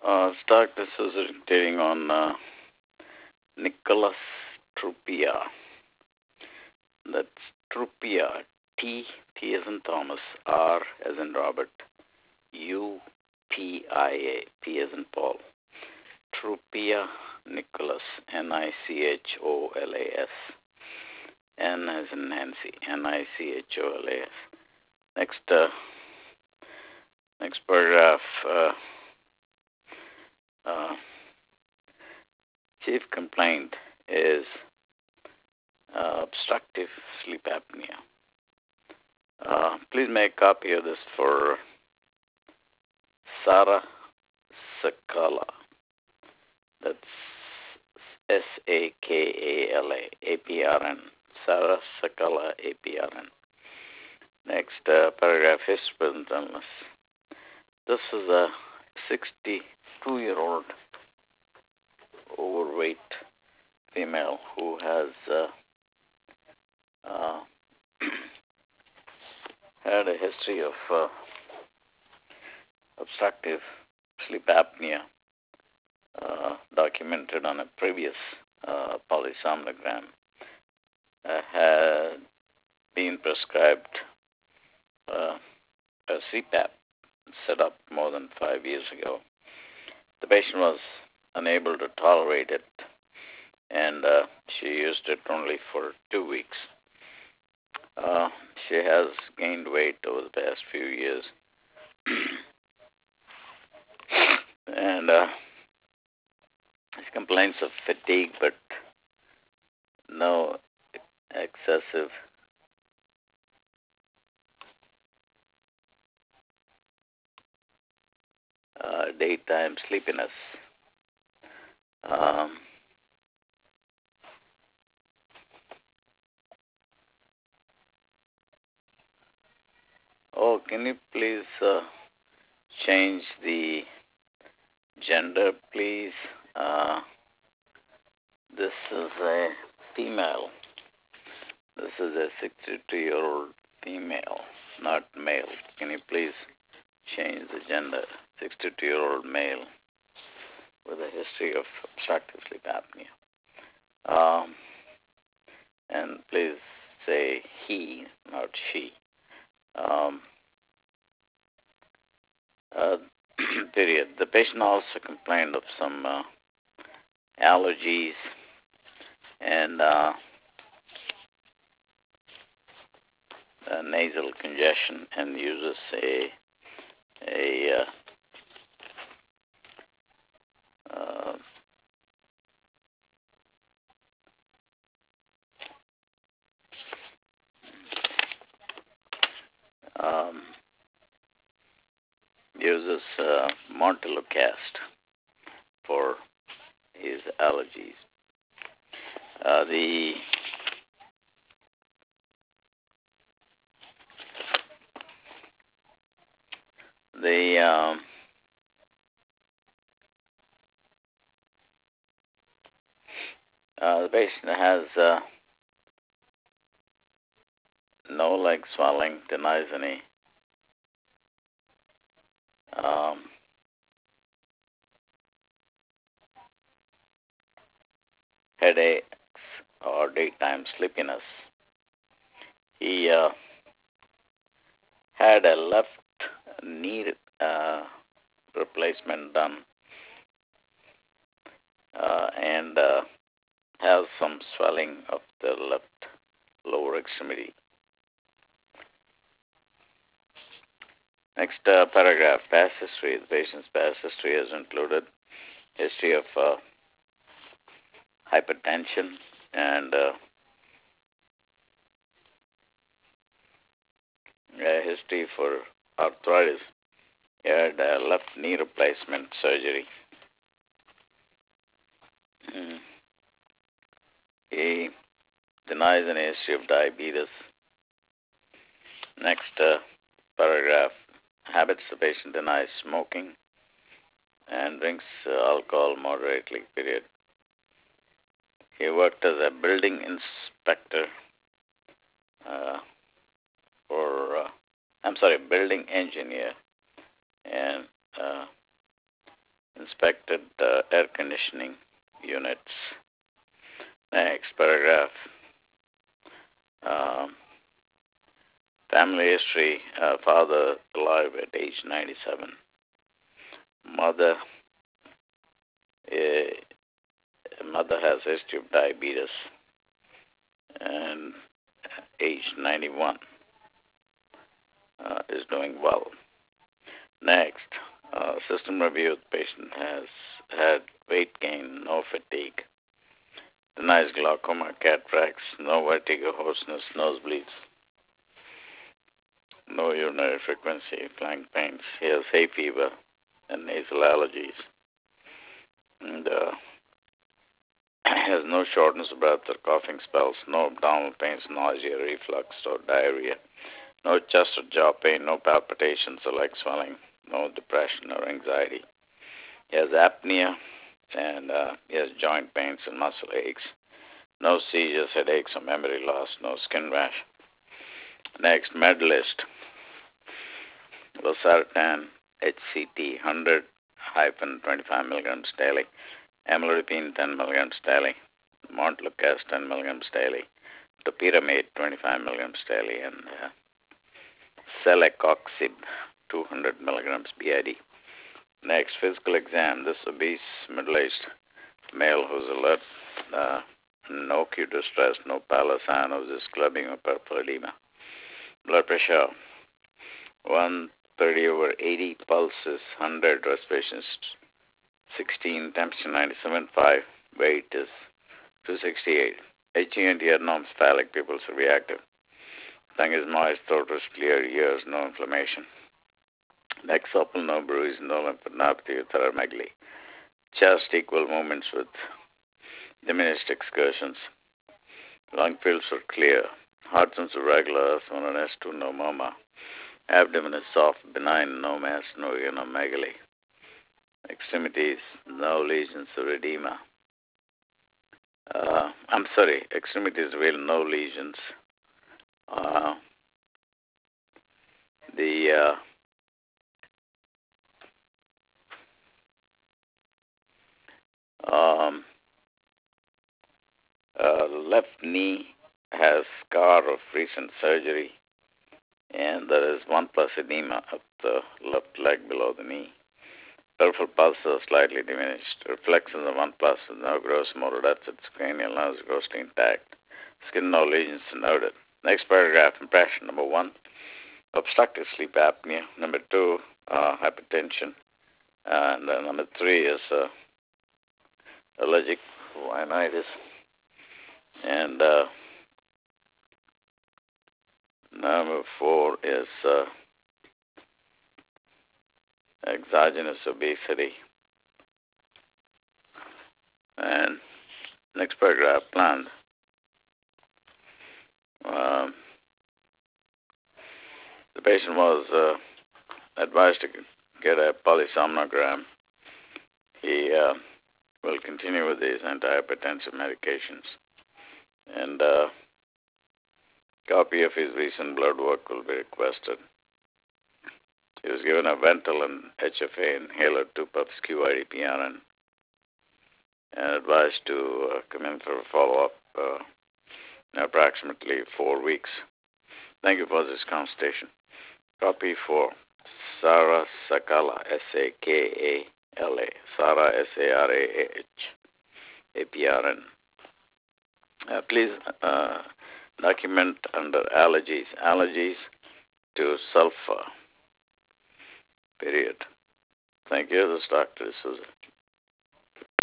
Start dissertating on Nicholas Trupia. That's Trupia. T as in Thomas, R as in Robert, Upia, P as in Paul. Trupia Nicholas, Nicholas, N as in Nancy, Nicholas. Next paragraph. Chief complaint is obstructive sleep apnea. Please make a copy of this for Sarah Sakala. That's Sakala, APRN. Sarah Sakala, APRN. Next paragraph, history present illness. This is a 62-year-old overweight female who has had a history of obstructive sleep apnea documented on a previous polysomnogram. Had been prescribed a CPAP set up more than 5 years ago. The patient was unable to tolerate it, and she used it only for 2 weeks. She has gained weight over the past few years, and she complains of fatigue, but no excessive daytime sleepiness. Can you please change the gender, please? This is a female. This is a 62-year-old female, not male. Can you please change the gender? 62-year-old male with a history of obstructive sleep apnea. And please say he, not she. Period. The patient also complained of some allergies and nasal congestion, and uses Montelukast for his allergies. The patient has no leg swelling, denies any headaches or daytime sleepiness. He had a left knee replacement done and has some swelling of the left lower extremity. Next paragraph, past history. The patient's past history has included history of hypertension and a history for arthritis. He had left knee replacement surgery. He denies an history of diabetes. Next paragraph, habits. The patient denies smoking and drinks alcohol moderately, period. He worked as a building inspector building engineer and in inspected air conditioning units. Next paragraph. Family history, father alive at age 97. Mother has history of diabetes and age 91. Is doing well. Next, system review. The patient has had weight gain, no fatigue, denies glaucoma, cataracts, no vertigo, hoarseness, nosebleeds, no urinary frequency, flank pains. He has hay fever and nasal allergies. And has no shortness of breath or coughing spells, no abdominal pains, nausea, reflux, or diarrhea, no chest or jaw pain, no palpitations or leg swelling, no depression or anxiety. He has apnea and he has joint pains and muscle aches, no seizures, headaches, or memory loss, no skin rash. Next, med list. Losartan HCT 100-25 milligrams daily, amlodipine 10 milligrams daily, Montelukast 10 milligrams daily, topiramate 25 milligrams daily, and celecoxib 200 milligrams BID. Next, physical exam. This obese, middle-aged male who's alert, no acute distress, no pallor, cyanosis, clubbing, or peripheral edema. Blood pressure 130/80, pulse is 100, respiration is 16, temperature 97.5, weight is 268. HENT adenomas, phallic pupils are reactive. Tongue is moist, throat is clear, ears, no inflammation. Neck supple, no bruise, no lymphadenopathy or thyromegaly. Chest equal movements with diminished excursions. Lung fields are clear. Heart sounds are regular, S1 and S2, no murmur. Abdomen is soft, benign, no mass, no megaly. Extremities, no lesions or edema. Extremities real, no lesions. Left knee has scar of recent surgery, and there is 1+ edema of the left leg below the knee. Peripheral pulses are slightly diminished. Reflexes of 1+, no gross motor deficits. Cranial nerves grossly intact. Skin no lesions noted. Next paragraph, impression. Number 1, obstructive sleep apnea. Number 2, hypertension. And number 3 is allergic rhinitis. And number 4 is exogenous obesity. And next paragraph, planned. The patient was advised to get a polysomnogram. He will continue with these antihypertensive medications. And copy of his recent blood work will be requested. He was given a Ventolin HFA inhaler, 2 puffs QID-PRN, and advised to come in for a follow-up in approximately 4 weeks. Thank you for this consultation. Copy for Sarah Sakala, S-A-K-A-L-A, Sarah, S-A-R-A-H, A-P-R-N. Please document under allergies to sulfur, period. Thank you. This is Dr. D'Souza.